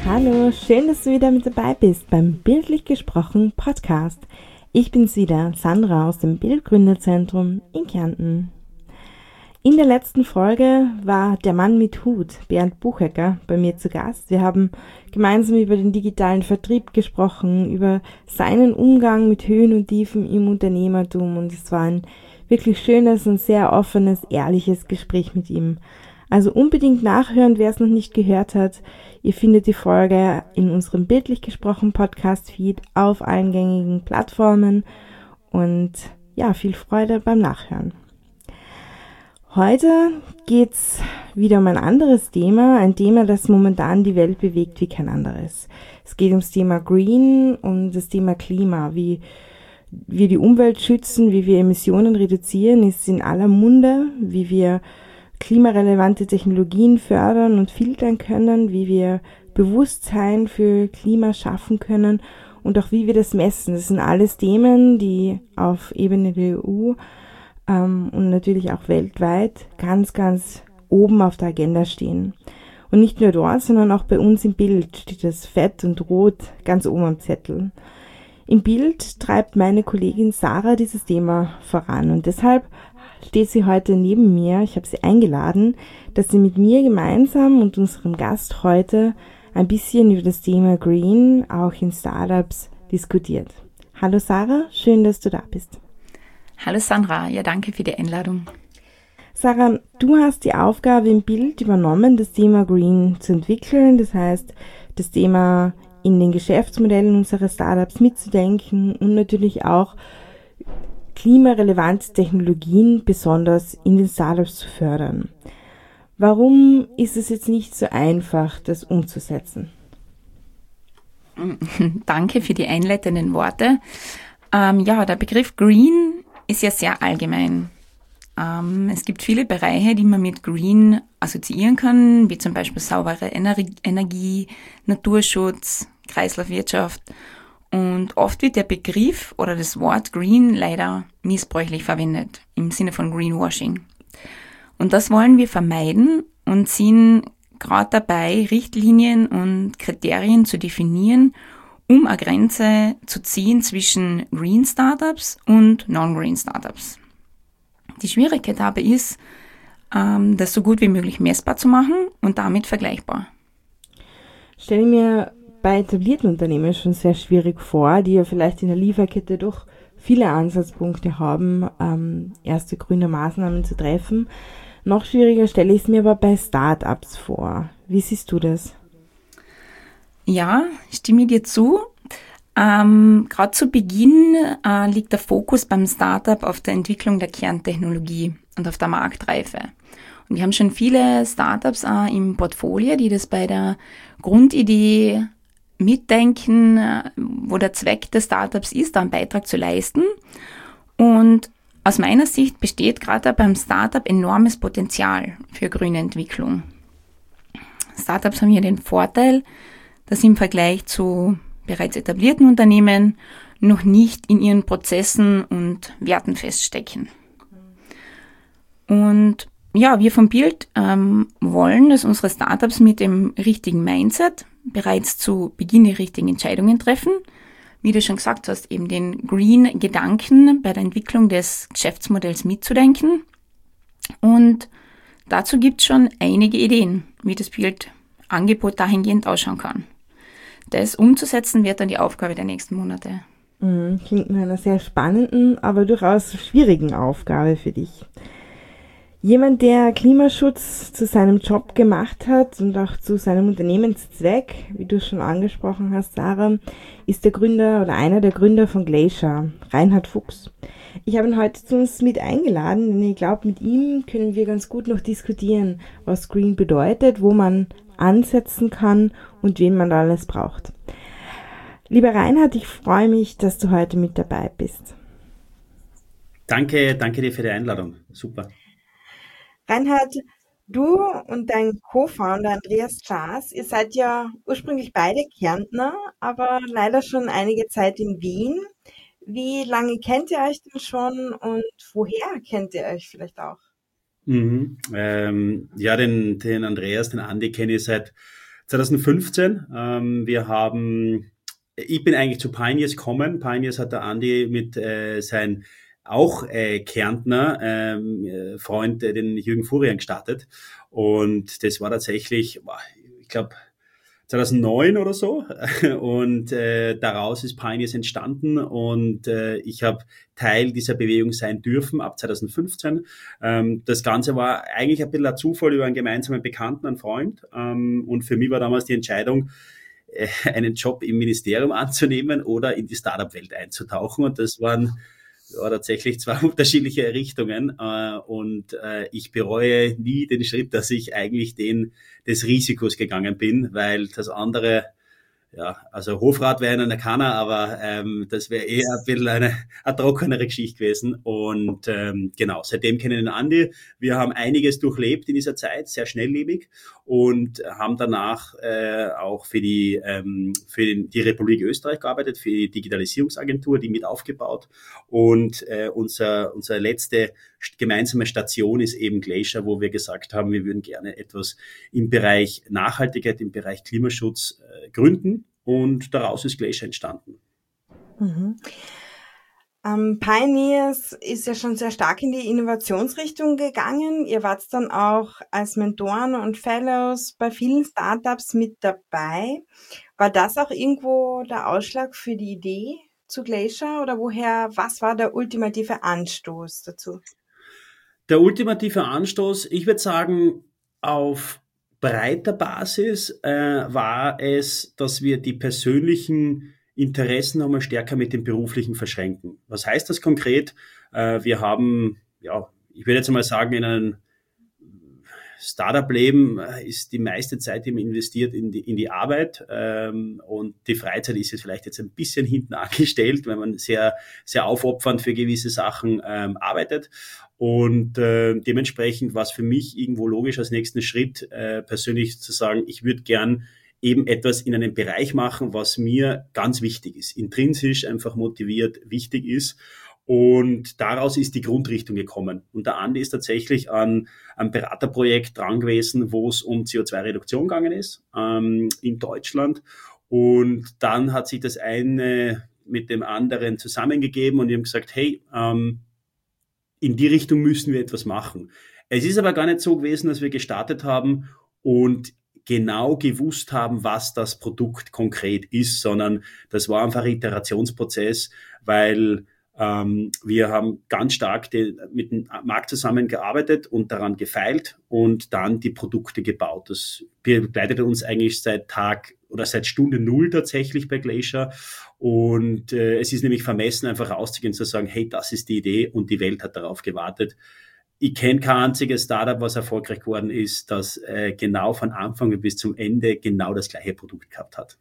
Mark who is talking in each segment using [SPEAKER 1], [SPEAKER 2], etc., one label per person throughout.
[SPEAKER 1] Hallo, schön, dass du wieder mit dabei bist beim Bildlich gesprochen Podcast. Ich bin's wieder, Sandra aus dem Bildgründerzentrum in Kärnten. In der letzten Folge war der Mann mit Hut, Bernd Buchecker, bei mir zu Gast. Wir haben gemeinsam über den digitalen Vertrieb gesprochen, über seinen Umgang mit Höhen und Tiefen im Unternehmertum, und es war ein wirklich schönes und sehr offenes, ehrliches Gespräch mit ihm. Also unbedingt nachhören, wer es noch nicht gehört hat. Ihr findet die Folge in unserem Bildlich gesprochen Podcast-Feed auf allen gängigen Plattformen, und ja, viel Freude beim Nachhören. Heute geht's wieder um ein anderes Thema, ein Thema, das momentan die Welt bewegt wie kein anderes. Es geht ums Thema Green und das Thema Klima, wie wir die Umwelt schützen, wie wir Emissionen reduzieren, ist in aller Munde, wie wir klimarelevante Technologien fördern und filtern können, wie wir Bewusstsein für Klima schaffen können und auch wie wir das messen. Das sind alles Themen, die auf Ebene der EU und natürlich auch weltweit ganz, ganz oben auf der Agenda stehen. Und nicht nur dort, sondern auch bei uns im Bild steht das fett und rot ganz oben am Zettel. Im Bild treibt meine Kollegin Sarah dieses Thema voran, und deshalb steht sie heute neben mir. Ich habe sie eingeladen, dass sie mit mir gemeinsam und unserem Gast heute ein bisschen über das Thema Green auch in Startups diskutiert. Hallo Sarah, schön, dass du da bist.
[SPEAKER 2] Hallo Sandra, ja, danke für die Einladung.
[SPEAKER 1] Sarah, du hast die Aufgabe im Bild übernommen, das Thema Green zu entwickeln, das heißt, das Thema in den Geschäftsmodellen unserer Startups mitzudenken und natürlich auch klimarelevante Technologien besonders in den Startups zu fördern. Warum ist es jetzt nicht so einfach, das umzusetzen?
[SPEAKER 2] Danke für die einleitenden Worte. Der Begriff Green ist ja sehr allgemein. Es gibt viele Bereiche, die man mit Green assoziieren kann, wie zum Beispiel saubere Energie, Naturschutz, Kreislaufwirtschaft. Und oft wird der Begriff oder das Wort Green leider missbräuchlich verwendet, im Sinne von Greenwashing. Und das wollen wir vermeiden und sind gerade dabei, Richtlinien und Kriterien zu definieren, um eine Grenze zu ziehen zwischen Green Startups und Non-Green Startups. Die Schwierigkeit dabei ist, das so gut wie möglich messbar zu machen und damit vergleichbar.
[SPEAKER 1] Stelle mir bei etablierten Unternehmen schon sehr schwierig vor, die ja vielleicht in der Lieferkette doch viele Ansatzpunkte haben, erste grüne Maßnahmen zu treffen. Noch schwieriger stelle ich es mir aber bei Startups vor. Wie siehst du das?
[SPEAKER 2] Ja, stimme dir zu. Gerade zu Beginn liegt der Fokus beim Startup auf der Entwicklung der Kerntechnologie und auf der Marktreife. Und wir haben schon viele Startups im Portfolio, die das bei der Grundidee mitdenken, wo der Zweck des Startups ist, da einen Beitrag zu leisten. Und aus meiner Sicht besteht gerade beim Startup enormes Potenzial für grüne Entwicklung. Startups haben hier den Vorteil, dass sie im Vergleich zu bereits etablierten Unternehmen noch nicht in ihren Prozessen und Werten feststecken. Und ja, wir vom Bild wollen, dass unsere Startups mit dem richtigen Mindset bereits zu Beginn die richtigen Entscheidungen treffen. Wie du schon gesagt hast, eben den Green-Gedanken bei der Entwicklung des Geschäftsmodells mitzudenken. Und dazu gibt es schon einige Ideen, wie das Bildangebot dahingehend ausschauen kann. Das umzusetzen wird dann die Aufgabe der nächsten Monate.
[SPEAKER 1] Klingt nach einer sehr spannenden, aber durchaus schwierigen Aufgabe für dich. Jemand, der Klimaschutz zu seinem Job gemacht hat und auch zu seinem Unternehmenszweck, wie du schon angesprochen hast, Sarah, ist der Gründer oder einer der Gründer von Glacier, Reinhard Fuchs. Ich habe ihn heute zu uns mit eingeladen, denn ich glaube, mit ihm können wir ganz gut noch diskutieren, was Green bedeutet, wo man ansetzen kann und wen man da alles braucht. Lieber Reinhard, ich freue mich, dass du heute mit dabei bist.
[SPEAKER 3] Danke dir für die Einladung. Super.
[SPEAKER 1] Reinhard, du und dein Co-Founder Andreas Schaas, ihr seid ja ursprünglich beide Kärntner, aber leider schon einige Zeit in Wien. Wie lange kennt ihr euch denn schon und woher kennt ihr euch vielleicht auch?
[SPEAKER 3] Den Andreas, den Andi kenne ich seit 2015. Ich bin eigentlich zu Pioneers gekommen. Pioneers hat der Andi mit sein auch Kärntner Freund, den Jürgen Furian, gestartet. Und das war tatsächlich, ich glaube, 2009 oder so. Und daraus ist Pioneers entstanden und ich habe Teil dieser Bewegung sein dürfen ab 2015. Das Ganze war eigentlich ein bisschen ein Zufall über einen gemeinsamen Bekannten, einen Freund. Und für mich war damals die Entscheidung, einen Job im Ministerium anzunehmen oder in die Startup-Welt einzutauchen. Und das waren tatsächlich zwei unterschiedliche Richtungen und ich bereue nie den Schritt, dass ich eigentlich den des Risikos gegangen bin, weil das andere, ja, also Hofrat wäre einer keiner, aber das wäre eher ein bisschen eine trockenere Geschichte gewesen. Und genau, seitdem kennen wir den Andi. Wir haben einiges durchlebt in dieser Zeit, sehr schnelllebig und haben danach auch für die Republik Österreich gearbeitet, für die Digitalisierungsagentur, die mit aufgebaut. Und unsere letzte gemeinsame Station ist eben Glacier, wo wir gesagt haben, wir würden gerne etwas im Bereich Nachhaltigkeit, im Bereich Klimaschutz gründen. Und daraus ist Glacier entstanden.
[SPEAKER 1] Mhm. Pioneers ist ja schon sehr stark in die Innovationsrichtung gegangen. Ihr wart dann auch als Mentoren und Fellows bei vielen Startups mit dabei. War das auch irgendwo der Ausschlag für die Idee zu Glacier oder was war der ultimative Anstoß dazu?
[SPEAKER 3] Der ultimative Anstoß, ich würde sagen, auf breiter Basis war es, dass wir die persönlichen Interessen nochmal stärker mit dem beruflichen verschränken. Was heißt das konkret? Wir haben, ja, ich würde jetzt mal sagen, in einem Startup-Leben ist die meiste Zeit eben investiert in die Arbeit und die Freizeit ist jetzt vielleicht ein bisschen hinten angestellt, wenn man sehr, sehr aufopfernd für gewisse Sachen arbeitet. Und dementsprechend war es für mich irgendwo logisch als nächsten Schritt persönlich zu sagen, ich würde gern eben etwas in einem Bereich machen, was mir ganz wichtig ist, intrinsisch einfach motiviert wichtig ist. Und daraus ist die Grundrichtung gekommen. Und der Andi ist tatsächlich an einem Beraterprojekt dran gewesen, wo es um CO2-Reduktion gegangen ist in Deutschland. Und dann hat sich das eine mit dem anderen zusammengegeben und die haben gesagt, hey, in die Richtung müssen wir etwas machen. Es ist aber gar nicht so gewesen, dass wir gestartet haben und genau gewusst haben, was das Produkt konkret ist, sondern das war einfach ein Iterationsprozess, weil wir haben ganz stark mit dem Markt zusammengearbeitet und daran gefeilt und dann die Produkte gebaut. Das begleitet uns eigentlich seit Tag oder seit Stunde Null tatsächlich bei Glacier. Und es ist nämlich vermessen, einfach rauszugehen und zu sagen, hey, das ist die Idee und die Welt hat darauf gewartet. Ich kenne kein einziges Startup, was erfolgreich geworden ist, das genau von Anfang bis zum Ende genau das gleiche Produkt gehabt hat.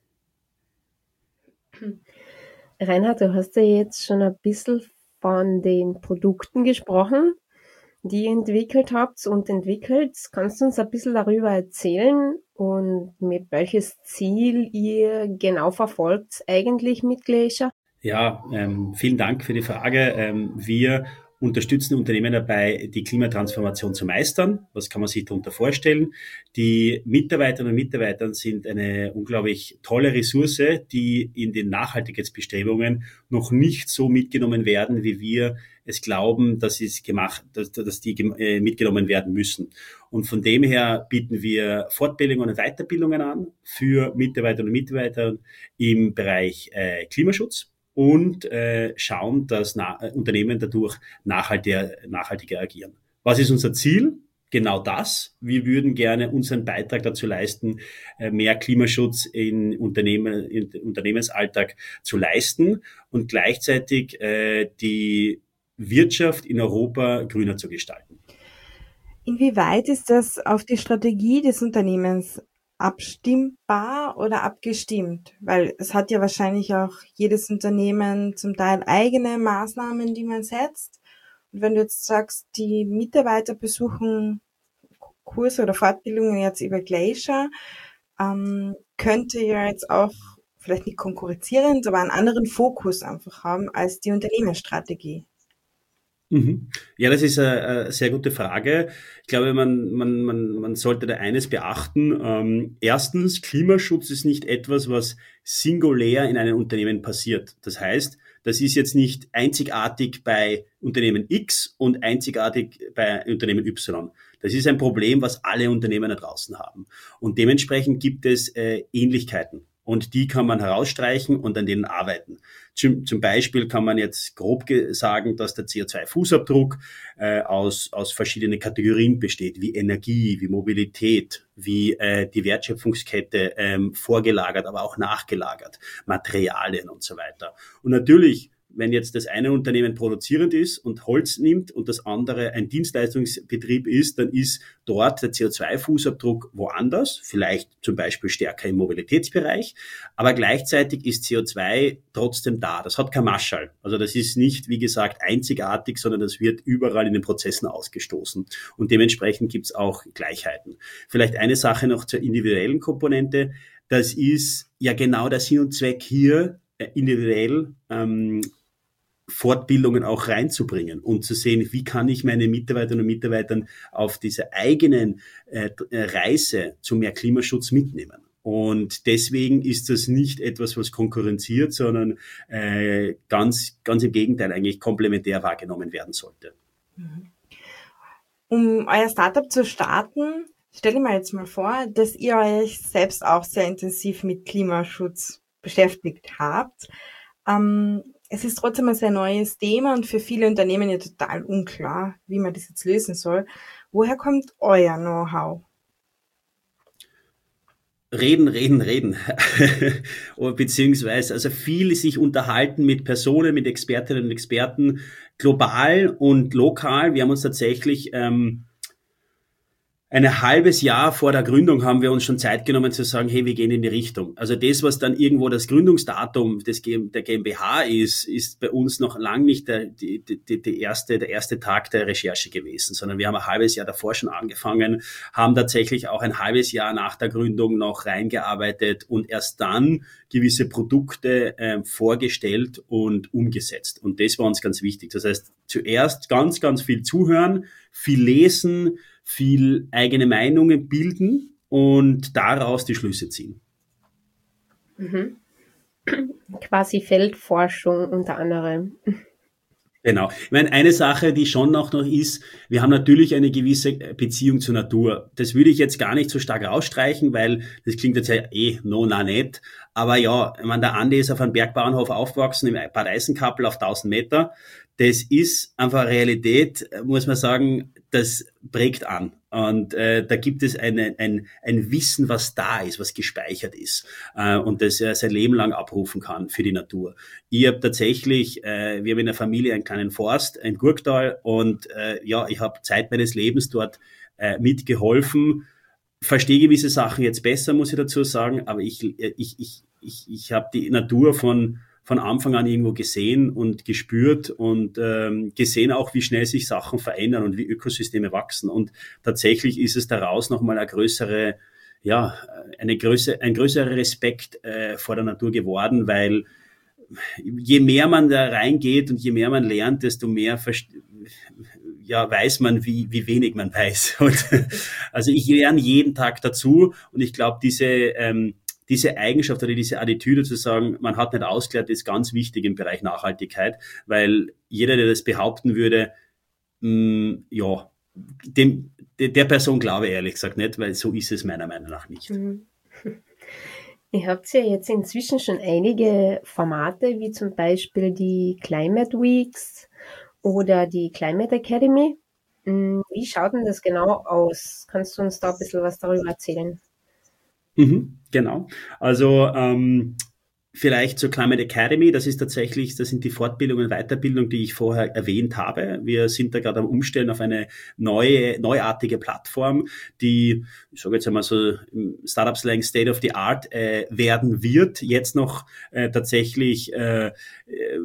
[SPEAKER 4] Reinhard, du hast ja jetzt schon ein bisschen von den Produkten gesprochen, die ihr entwickelt habt und entwickelt. Kannst du uns ein bisschen darüber erzählen und mit welches Ziel ihr genau verfolgt eigentlich mit Glacier?
[SPEAKER 3] Ja, vielen Dank für die Frage. Wir unterstützen Unternehmen dabei, die Klimatransformation zu meistern. Was kann man sich darunter vorstellen? Die Mitarbeiterinnen und Mitarbeiter sind eine unglaublich tolle Ressource, die in den Nachhaltigkeitsbestrebungen noch nicht so mitgenommen werden, wie wir es glauben, dass die mitgenommen werden müssen. Und von dem her bieten wir Fortbildungen und Weiterbildungen an für Mitarbeiterinnen und Mitarbeiter im Bereich Klimaschutz und schauen, dass Unternehmen dadurch nachhaltiger agieren. Was ist unser Ziel? Genau das. Wir würden gerne unseren Beitrag dazu leisten, mehr Klimaschutz in Unternehmensalltag zu leisten und gleichzeitig die Wirtschaft in Europa grüner zu gestalten.
[SPEAKER 1] Inwieweit ist das auf die Strategie des Unternehmens abstimmbar oder abgestimmt? Weil es hat ja wahrscheinlich auch jedes Unternehmen zum Teil eigene Maßnahmen, die man setzt. Und wenn du jetzt sagst, die Mitarbeiter besuchen Kurse oder Fortbildungen jetzt über Glacier, könnte ja jetzt auch vielleicht nicht konkurrenzierend, aber einen anderen Fokus einfach haben als die Unternehmensstrategie.
[SPEAKER 3] Mhm. Ja, das ist eine sehr gute Frage. Ich glaube, man sollte da eines beachten. Erstens, Klimaschutz ist nicht etwas, was singulär in einem Unternehmen passiert. Das heißt, das ist jetzt nicht einzigartig bei Unternehmen X und einzigartig bei Unternehmen Y. Das ist ein Problem, was alle Unternehmen da draußen haben. Und dementsprechend gibt es Ähnlichkeiten. Und die kann man herausstreichen und an denen arbeiten. Zum Beispiel kann man jetzt grob sagen, dass der CO2-Fußabdruck aus verschiedenen Kategorien besteht, wie Energie, wie Mobilität, wie die Wertschöpfungskette vorgelagert, aber auch nachgelagert, Materialien und so weiter. Und natürlich, wenn jetzt das eine Unternehmen produzierend ist und Holz nimmt und das andere ein Dienstleistungsbetrieb ist, dann ist dort der CO2-Fußabdruck woanders, vielleicht zum Beispiel stärker im Mobilitätsbereich, aber gleichzeitig ist CO2 trotzdem da. Das hat kein Marschall. Also das ist nicht, wie gesagt, einzigartig, sondern das wird überall in den Prozessen ausgestoßen. Und dementsprechend gibt es auch Gleichheiten. Vielleicht eine Sache noch zur individuellen Komponente. Das ist ja genau der Sinn und Zweck hier, individuell Fortbildungen auch reinzubringen und zu sehen, wie kann ich meine Mitarbeiterinnen und Mitarbeitern auf dieser eigenen Reise zu mehr Klimaschutz mitnehmen. Und deswegen ist das nicht etwas, was konkurrenziert, sondern ganz im Gegenteil eigentlich komplementär wahrgenommen werden sollte.
[SPEAKER 1] Um euer Startup zu starten, stelle ich mir jetzt mal vor, dass ihr euch selbst auch sehr intensiv mit Klimaschutz beschäftigt habt. Es ist trotzdem ein sehr neues Thema und für viele Unternehmen ja total unklar, wie man das jetzt lösen soll. Woher kommt euer Know-how?
[SPEAKER 3] Reden. Beziehungsweise also viel sich unterhalten mit Personen, mit Expertinnen und Experten, global und lokal. Wir haben uns tatsächlich ein halbes Jahr vor der Gründung haben wir uns schon Zeit genommen zu sagen, hey, wir gehen in die Richtung. Also das, was dann irgendwo das Gründungsdatum der GmbH ist bei uns noch lang nicht der erste Tag der Recherche gewesen, sondern wir haben ein halbes Jahr davor schon angefangen, haben tatsächlich auch ein halbes Jahr nach der Gründung noch reingearbeitet und erst dann gewisse Produkte vorgestellt und umgesetzt. Und das war uns ganz wichtig. Das heißt, zuerst ganz, ganz viel zuhören, viel lesen, viel eigene Meinungen bilden und daraus die Schlüsse ziehen.
[SPEAKER 4] Mhm. Quasi Feldforschung unter anderem.
[SPEAKER 3] Genau. Ich meine, eine Sache, die schon noch ist, wir haben natürlich eine gewisse Beziehung zur Natur. Das würde ich jetzt gar nicht so stark rausstreichen, weil das klingt jetzt ja nicht. Aber ja, ich meine, der Andi ist auf einem Bergbauernhof aufgewachsen, im Bad Eisenkappel auf 1000 Meter. Das ist einfach Realität, muss man sagen, das prägt an. Und da gibt es ein Wissen, was da ist, was gespeichert ist und das er sein Leben lang abrufen kann für die Natur. Ich habe tatsächlich, wir haben in der Familie einen kleinen Forst, ein Gurktal und ich habe Zeit meines Lebens dort mitgeholfen. Verstehe gewisse Sachen jetzt besser, muss ich dazu sagen, aber ich habe die Natur von Anfang an irgendwo gesehen und gespürt und gesehen auch, wie schnell sich Sachen verändern und wie Ökosysteme wachsen. Und tatsächlich ist es daraus nochmal ein größerer Respekt vor der Natur geworden, weil je mehr man da reingeht und je mehr man lernt, desto mehr weiß man, wie wenig man weiß. Und, also ich lerne jeden Tag dazu und ich glaube, diese Eigenschaft oder diese Attitüde zu sagen, man hat nicht ausgelernt, ist ganz wichtig im Bereich Nachhaltigkeit, weil jeder, der das behaupten würde, der Person glaube ich ehrlich gesagt nicht, weil so ist es meiner Meinung nach nicht.
[SPEAKER 4] Ihr habt ja jetzt inzwischen schon einige Formate, wie zum Beispiel die Climate Weeks oder die Climate Academy. Wie schaut denn das genau aus? Kannst du uns da ein bisschen was darüber erzählen?
[SPEAKER 3] Genau. Also vielleicht zur Climate Academy, das sind die Fortbildungen und Weiterbildung, die ich vorher erwähnt habe. Wir sind da gerade am Umstellen auf eine neuartige Plattform, die, ich sage jetzt einmal so im Startup-Slang State of the Art werden wird, jetzt noch tatsächlich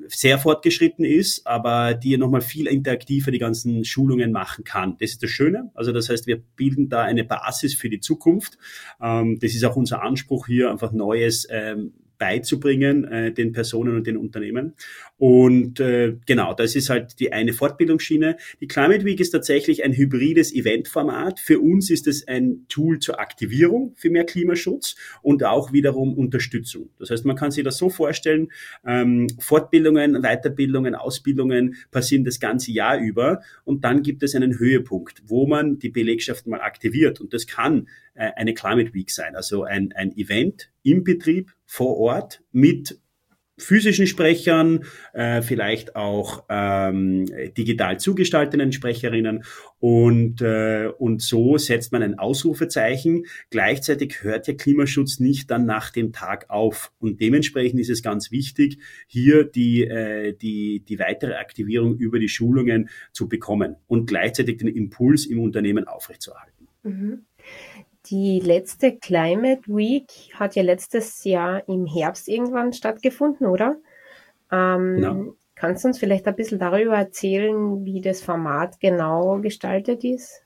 [SPEAKER 3] sehr fortgeschritten ist, aber die nochmal viel interaktiver die ganzen Schulungen machen kann. Das ist das Schöne. Also das heißt, wir bilden da eine Basis für die Zukunft. Das ist auch unser Anspruch hier, einfach Neues beizubringen, den Personen und den Unternehmen. Und genau, das ist halt die eine Fortbildungsschiene. Die Climate Week ist tatsächlich ein hybrides Eventformat. Für uns ist es ein Tool zur Aktivierung für mehr Klimaschutz und auch wiederum Unterstützung. Das heißt, man kann sich das so vorstellen, Fortbildungen, Weiterbildungen, Ausbildungen passieren das ganze Jahr über und dann gibt es einen Höhepunkt, wo man die Belegschaft mal aktiviert. Und das kann eine Climate Week sein, also ein Event im Betrieb vor Ort mit physischen Sprechern, vielleicht auch digital zugestalteten Sprecherinnen und so setzt man ein Ausrufezeichen. Gleichzeitig hört ja Klimaschutz nicht dann nach dem Tag auf und dementsprechend ist es ganz wichtig, hier die weitere Aktivierung über die Schulungen zu bekommen und gleichzeitig den Impuls im Unternehmen aufrechtzuerhalten.
[SPEAKER 4] Mhm. Die letzte Climate Week hat ja letztes Jahr im Herbst irgendwann stattgefunden, oder?
[SPEAKER 3] Genau.
[SPEAKER 4] Kannst du uns vielleicht ein bisschen darüber erzählen, wie das Format genau gestaltet ist?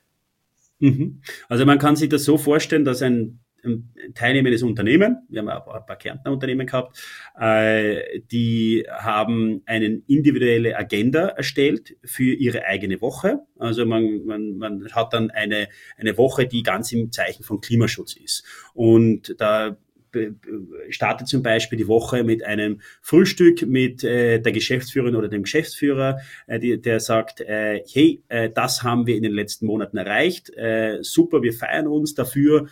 [SPEAKER 3] Also man kann sich das so vorstellen, dass ein teilnehmendes Unternehmen, wir haben auch ein paar Kärntner Unternehmen gehabt, die haben eine individuelle Agenda erstellt für ihre eigene Woche. Also man hat dann eine Woche, die ganz im Zeichen von Klimaschutz ist. Und da startet zum Beispiel die Woche mit einem Frühstück mit der Geschäftsführerin oder dem Geschäftsführer, der sagt, hey, das haben wir in den letzten Monaten erreicht, super, wir feiern uns dafür,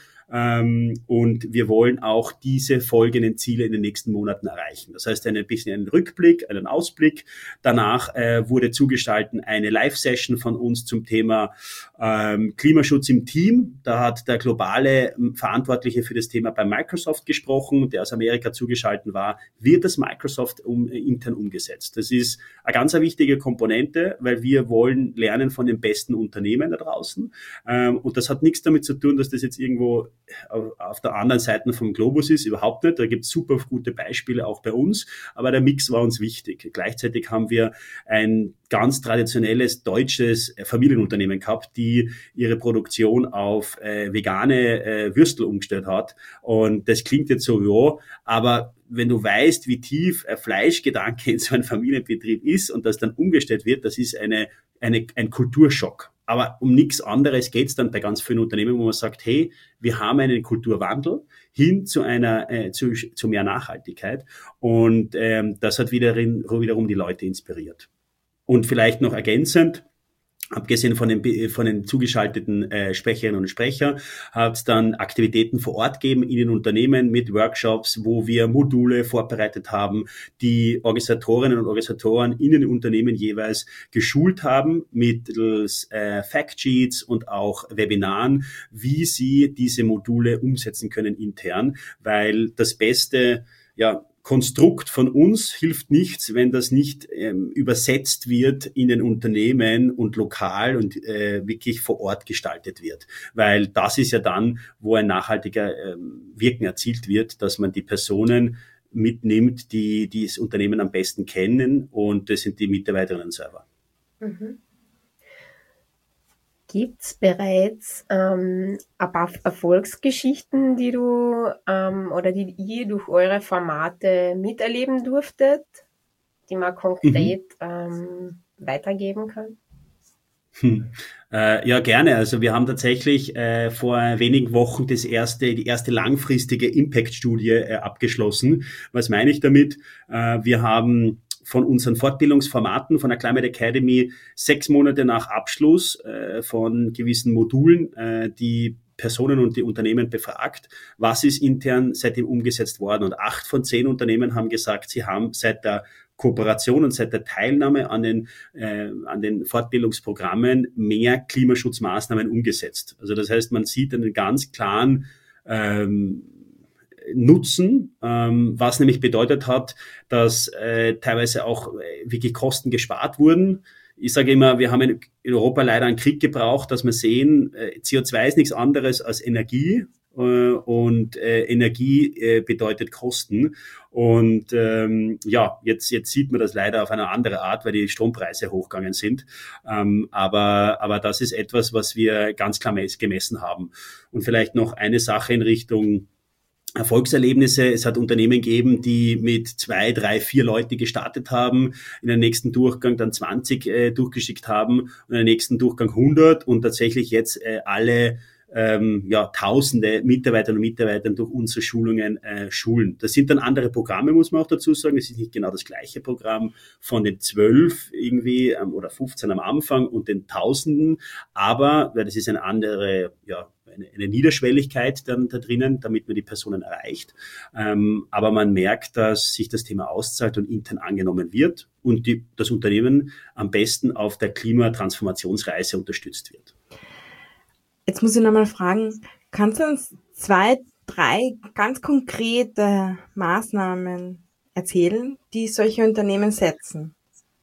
[SPEAKER 3] und wir wollen auch diese folgenden Ziele in den nächsten Monaten erreichen. Das heißt, ein bisschen einen Rückblick, einen Ausblick. Danach wurde zugestaltet eine Live-Session von uns zum Thema Klimaschutz im Team. Da hat der globale Verantwortliche für das Thema bei Microsoft gesprochen, der aus Amerika zugeschaltet war. Wird das Microsoft intern umgesetzt? Das ist eine ganz wichtige Komponente, weil wir wollen lernen von den besten Unternehmen da draußen. Und das hat nichts damit zu tun, dass das jetzt irgendwo auf der anderen Seite vom Globus ist, überhaupt nicht. Da gibt es super gute Beispiele auch bei uns, aber der Mix war uns wichtig. Gleichzeitig haben wir ein ganz traditionelles deutsches Familienunternehmen gehabt, die ihre Produktion auf vegane Würstel umgestellt hat. Und das klingt jetzt so, ja, aber wenn du weißt, wie tief ein Fleischgedanke in so einem Familienbetrieb ist und das dann umgestellt wird, das ist ein Kulturschock. Aber um nichts anderes geht es dann bei ganz vielen Unternehmen, wo man sagt, hey, wir haben einen Kulturwandel hin zu zu mehr Nachhaltigkeit. Und das hat wiederum die Leute inspiriert. Und vielleicht noch ergänzend, abgesehen von den zugeschalteten Sprecherinnen und Sprecher, hat es dann Aktivitäten vor Ort gegeben in den Unternehmen mit Workshops, wo wir Module vorbereitet haben, die Organisatorinnen und Organisatoren in den Unternehmen jeweils geschult haben mittels Factsheets und auch Webinaren, wie sie diese Module umsetzen können intern, weil das beste, Konstrukt von uns hilft nichts, wenn das nicht übersetzt wird in den Unternehmen und lokal und wirklich vor Ort gestaltet wird. Weil das ist ja dann, wo ein nachhaltiger Wirken erzielt wird, dass man die Personen mitnimmt, die das Unternehmen am besten kennen, und das sind die Mitarbeiterinnen selber.
[SPEAKER 4] Mhm. Gibt es bereits ein paar Erfolgsgeschichten, die du oder die ihr durch eure Formate miterleben durftet, die man konkret weitergeben kann?
[SPEAKER 3] Ja, gerne. Also wir haben tatsächlich vor wenigen Wochen die erste langfristige Impact-Studie abgeschlossen. Was meine ich damit? Wir haben von unseren Fortbildungsformaten von der Climate Academy 6 Monate nach Abschluss von gewissen Modulen die Personen und die Unternehmen befragt, was ist intern seitdem umgesetzt worden. Und 8 von 10 Unternehmen haben gesagt, sie haben seit der Kooperation und seit der Teilnahme an den Fortbildungsprogrammen mehr Klimaschutzmaßnahmen umgesetzt. Also das heißt, man sieht einen ganz klaren Nutzen, was nämlich bedeutet hat, dass teilweise auch wirklich Kosten gespart wurden. Ich sage immer, wir haben in Europa leider einen Krieg gebraucht, dass wir sehen, CO2 ist nichts anderes als Energie, und Energie bedeutet Kosten. Und jetzt sieht man das leider auf eine andere Art, weil die Strompreise hochgegangen sind. Aber das ist etwas, was wir ganz klar gemessen haben. Und vielleicht noch eine Sache in Richtung Erfolgserlebnisse. Es hat Unternehmen gegeben, die mit 2, 3, 4 Leute gestartet haben, in den nächsten Durchgang dann 20 durchgeschickt haben und in den nächsten Durchgang 100 und tatsächlich jetzt alle Tausende Mitarbeiterinnen und Mitarbeiter durch unsere Schulungen schulen. Das sind dann andere Programme, muss man auch dazu sagen. Es ist nicht genau das gleiche Programm von den 12 irgendwie oder 15 am Anfang und den Tausenden, aber weil das ist eine andere, eine Niederschwelligkeit dann da drinnen, damit man die Personen erreicht. Aber man merkt, dass sich das Thema auszahlt und intern angenommen wird und das Unternehmen am besten auf der Klimatransformationsreise unterstützt wird.
[SPEAKER 1] Jetzt muss ich nochmal fragen, kannst du uns 2, 3 ganz konkrete Maßnahmen erzählen, die solche Unternehmen setzen?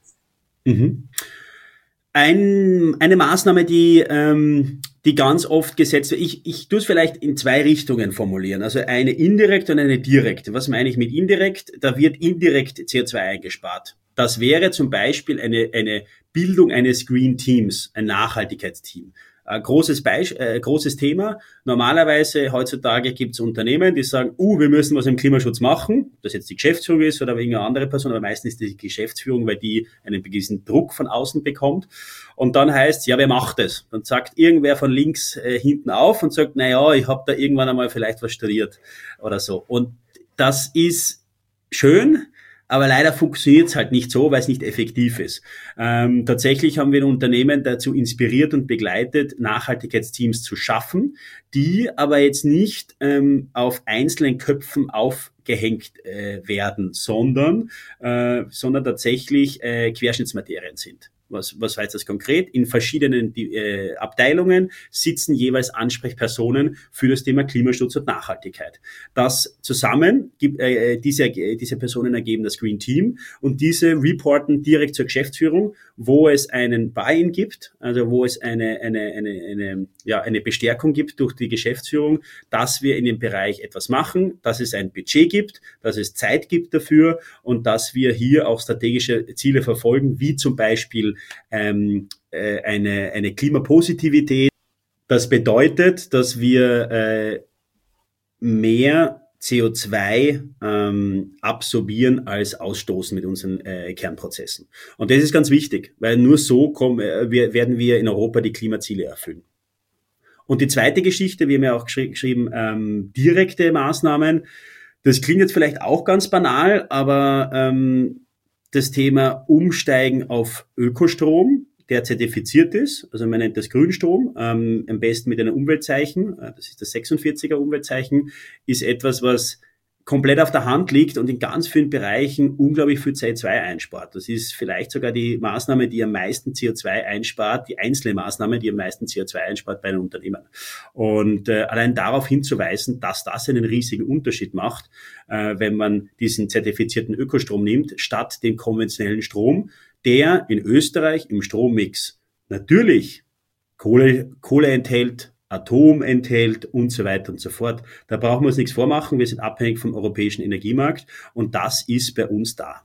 [SPEAKER 3] Eine Maßnahme, die ganz oft gesetzt wird. Ich tue es vielleicht in 2 Richtungen formulieren. Also eine indirekte und eine direkte. Was meine ich mit indirekt? Da wird indirekt CO2 eingespart. Das wäre zum Beispiel eine Bildung eines Green Teams, ein Nachhaltigkeitsteam. Großes Thema. Normalerweise heutzutage gibt es Unternehmen, die sagen, wir müssen was im Klimaschutz machen. Ob das jetzt die Geschäftsführung ist oder irgendeine andere Person, aber meistens ist die Geschäftsführung, weil die einen gewissen Druck von außen bekommt. Und dann heißt es, wer macht es? Dann sagt irgendwer von links hinten auf und sagt, ich habe da irgendwann einmal vielleicht was studiert oder so. Und das ist schön, aber leider funktioniert es halt nicht so, weil es nicht effektiv ist. Tatsächlich haben wir ein Unternehmen dazu inspiriert und begleitet, Nachhaltigkeitsteams zu schaffen, die aber jetzt nicht auf einzelnen Köpfen aufgehängt werden, sondern tatsächlich Querschnittsmaterien sind. Was heißt das konkret? In verschiedenen Abteilungen sitzen jeweils Ansprechpersonen für das Thema Klimaschutz und Nachhaltigkeit. Das zusammen, diese Personen ergeben das Green Team und diese reporten direkt zur Geschäftsführung, wo es einen Buy-in gibt, also wo es eine Bestärkung gibt durch die Geschäftsführung, dass wir in dem Bereich etwas machen, dass es ein Budget gibt, dass es Zeit gibt dafür und dass wir hier auch strategische Ziele verfolgen, wie zum Beispiel eine Klimapositivität. Das bedeutet, dass wir mehr CO2 absorbieren als ausstoßen mit unseren Kernprozessen. Und das ist ganz wichtig, weil nur so werden wir in Europa die Klimaziele erfüllen. Und die zweite Geschichte, wir haben ja auch geschrieben, direkte Maßnahmen. Das klingt jetzt vielleicht auch ganz banal, aber das Thema Umsteigen auf Ökostrom, der zertifiziert ist, also man nennt das Grünstrom, am besten mit einem Umweltzeichen, das ist das 46er Umweltzeichen, ist etwas, was komplett auf der Hand liegt und in ganz vielen Bereichen unglaublich viel CO2 einspart. Das ist vielleicht sogar die Maßnahme, die am meisten CO2 einspart, die einzelne Maßnahme, die am meisten CO2 einspart bei einem Unternehmen. Und allein darauf hinzuweisen, dass das einen riesigen Unterschied macht, wenn man diesen zertifizierten Ökostrom nimmt, statt den konventionellen Strom, der in Österreich im Strommix natürlich Kohle enthält, Atom enthält und so weiter und so fort. Da brauchen wir uns nichts vormachen. Wir sind abhängig vom europäischen Energiemarkt und das ist bei uns da.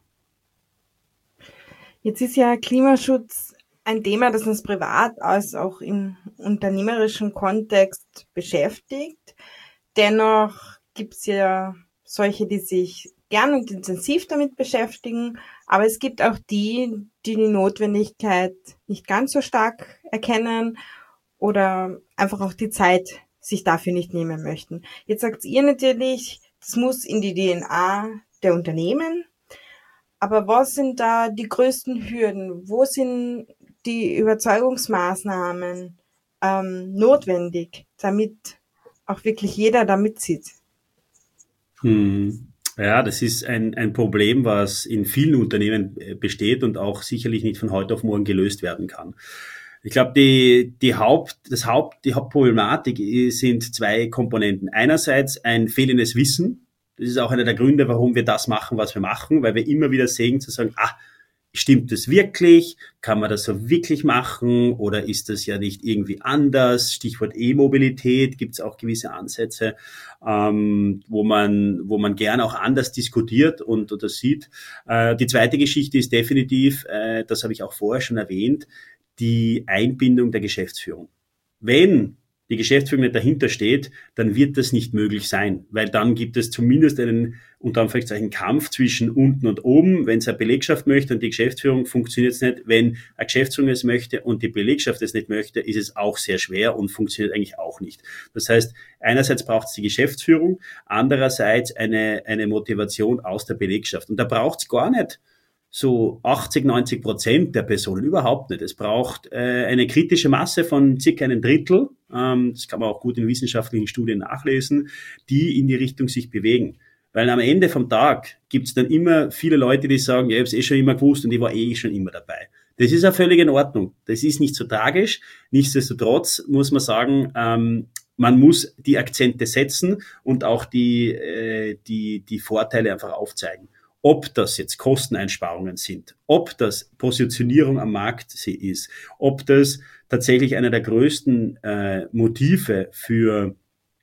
[SPEAKER 1] Jetzt ist ja Klimaschutz ein Thema, das uns privat als auch im unternehmerischen Kontext beschäftigt. Dennoch gibt es ja solche, die sich gern und intensiv damit beschäftigen, aber es gibt auch die Notwendigkeit nicht ganz so stark erkennen oder einfach auch die Zeit sich dafür nicht nehmen möchten. Jetzt sagt ihr natürlich, das muss in die DNA der Unternehmen, aber was sind da die größten Hürden? Wo sind die Überzeugungsmaßnahmen notwendig, damit auch wirklich jeder da mitzieht?
[SPEAKER 3] Ja, das ist ein Problem, was in vielen Unternehmen besteht und auch sicherlich nicht von heute auf morgen gelöst werden kann. Ich glaube, die Hauptproblematik sind 2 Komponenten. Einerseits ein fehlendes Wissen. Das ist auch einer der Gründe, warum wir das machen, was wir machen, weil wir immer wieder sehen, zu sagen, stimmt das wirklich? Kann man das so wirklich machen? Oder ist das ja nicht irgendwie anders? Stichwort E-Mobilität, gibt es auch gewisse Ansätze, wo man gern auch anders diskutiert und oder sieht. Die zweite Geschichte ist definitiv, das habe ich auch vorher schon erwähnt, die Einbindung der Geschäftsführung. Wenn die Geschäftsführung nicht dahinter steht, dann wird das nicht möglich sein, weil dann gibt es zumindest einen, unter Anführungszeichen, Kampf zwischen unten und oben. Wenn es eine Belegschaft möchte und die Geschäftsführung, funktioniert es nicht. Wenn eine Geschäftsführung es möchte und die Belegschaft es nicht möchte, ist es auch sehr schwer und funktioniert eigentlich auch nicht. Das heißt, einerseits braucht es die Geschäftsführung, andererseits eine Motivation aus der Belegschaft. Und da braucht es gar nicht so 80-90% der Personen, überhaupt nicht. Es braucht eine kritische Masse von circa einem Drittel, das kann man auch gut in wissenschaftlichen Studien nachlesen, die in die Richtung sich bewegen. Weil am Ende vom Tag gibt's dann immer viele Leute, die sagen, ja, ich habe es eh schon immer gewusst und ich war eh schon immer dabei. Das ist ja völlig in Ordnung. Das ist nicht so tragisch. Nichtsdestotrotz muss man sagen, man muss die Akzente setzen und auch die Vorteile einfach aufzeigen. Ob das jetzt Kosteneinsparungen sind, ob das Positionierung am Markt ist, ob das tatsächlich einer der größten Motive für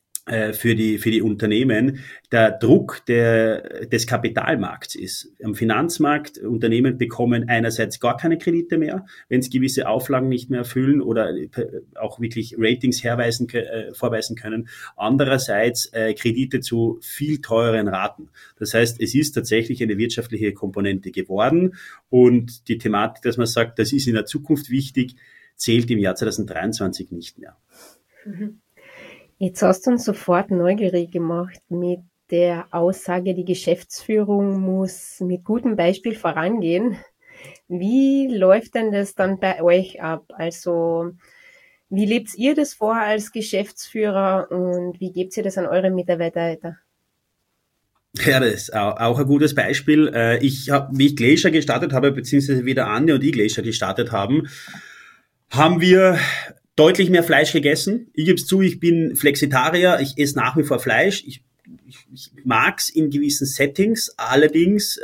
[SPEAKER 3] die Unternehmen der Druck des Kapitalmarkts ist. Am Finanzmarkt, Unternehmen bekommen einerseits gar keine Kredite mehr, wenn sie gewisse Auflagen nicht mehr erfüllen oder auch wirklich Ratings vorweisen können. Andererseits Kredite zu viel teureren Raten. Das heißt, es ist tatsächlich eine wirtschaftliche Komponente geworden und die Thematik, dass man sagt, das ist in der Zukunft wichtig, zählt im Jahr 2023 nicht mehr.
[SPEAKER 4] Mhm. Jetzt hast du uns sofort neugierig gemacht mit der Aussage, die Geschäftsführung muss mit gutem Beispiel vorangehen. Wie läuft denn das dann bei euch ab? Also, wie lebt ihr das vor als Geschäftsführer und wie gebt ihr das an eure Mitarbeiter weiter?
[SPEAKER 3] Ja, das ist auch ein gutes Beispiel. Wie ich Glacier gestartet habe, beziehungsweise wie der Andi und ich Glacier gestartet haben wir deutlich mehr Fleisch gegessen. Ich gebe es zu, ich bin Flexitarier, ich esse nach wie vor Fleisch. Ich mag's in gewissen Settings, allerdings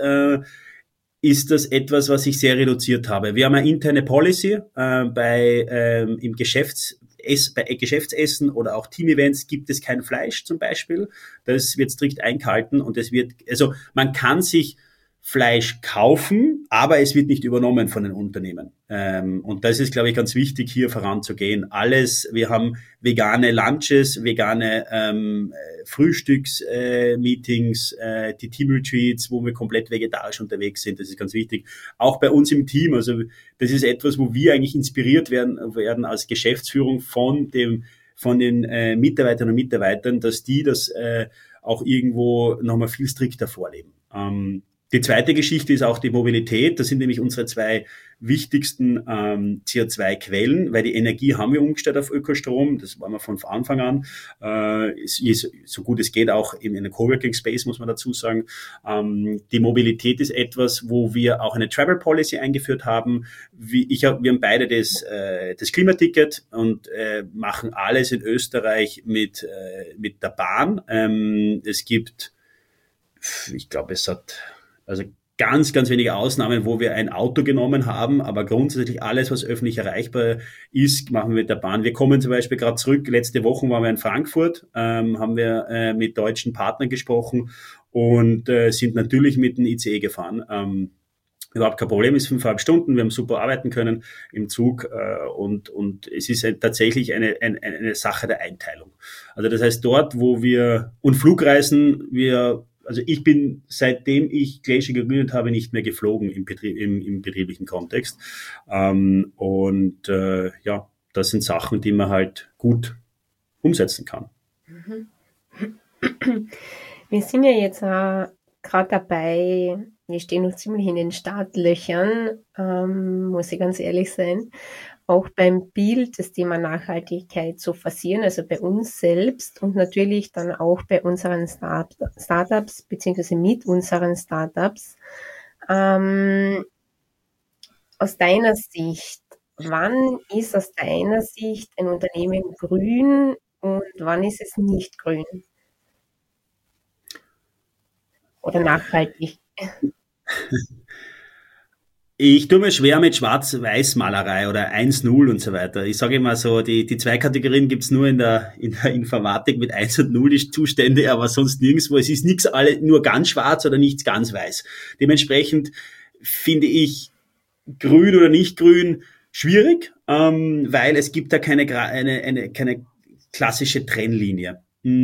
[SPEAKER 3] ist das etwas, was ich sehr reduziert habe. Wir haben eine interne Policy bei Geschäftsessen oder auch Team-Events gibt es kein Fleisch zum Beispiel. Das wird strikt eingehalten und man kann sich Fleisch kaufen, aber es wird nicht übernommen von den Unternehmen. Und das ist, glaube ich, ganz wichtig, hier voranzugehen. Wir haben vegane Lunches, vegane Frühstücksmeetings, die Team-Retreats, wo wir komplett vegetarisch unterwegs sind. Das ist ganz wichtig. Auch bei uns im Team. Also das ist etwas, wo wir eigentlich inspiriert werden als Geschäftsführung von den Mitarbeiterinnen und Mitarbeitern, dass die das auch irgendwo nochmal viel strikter vorleben. Die zweite Geschichte ist auch die Mobilität. Das sind nämlich unsere zwei wichtigsten CO2-Quellen, weil die Energie haben wir umgestellt auf Ökostrom. Das waren wir von Anfang an. So gut es geht auch in einer Coworking Space, muss man dazu sagen. Die Mobilität ist etwas, wo wir auch eine Travel Policy eingeführt haben. Wir haben beide das Klimaticket und machen alles in Österreich mit der Bahn. Es gibt, ich glaube, also ganz, ganz wenige Ausnahmen, wo wir ein Auto genommen haben, aber grundsätzlich alles, was öffentlich erreichbar ist, machen wir mit der Bahn. Wir kommen zum Beispiel gerade zurück, letzte Woche waren wir in Frankfurt, haben wir mit deutschen Partnern gesprochen und sind natürlich mit dem ICE gefahren. Überhaupt kein Problem, ist 5,5 Stunden, wir haben super arbeiten können im Zug und es ist tatsächlich eine Sache der Einteilung. Also das heißt, dort, und Flugreisen, also ich bin, seitdem ich Glacier gegründet habe, nicht mehr geflogen im betrieblichen Kontext. Das sind Sachen, die man halt gut umsetzen kann.
[SPEAKER 4] Wir sind ja jetzt gerade dabei, wir stehen noch ziemlich in den Startlöchern, muss ich ganz ehrlich sein, auch beim Bild das Thema Nachhaltigkeit zu forcieren, also bei uns selbst und natürlich dann auch bei unseren Startups beziehungsweise mit unseren Startups. Aus deiner Sicht, wann ist aus deiner Sicht ein Unternehmen grün und wann ist es nicht grün? Oder nachhaltig?
[SPEAKER 3] Ich tue mir schwer mit Schwarz-Weiß-Malerei oder 1-0 und so weiter. Ich sage immer so, die zwei Kategorien gibt's nur in der Informatik mit 1 und 0 die Zustände, aber sonst nirgendwo. Es ist nichts alle nur ganz schwarz oder nichts ganz weiß. Dementsprechend finde ich grün oder nicht grün schwierig, weil es gibt da keine klassische Trennlinie.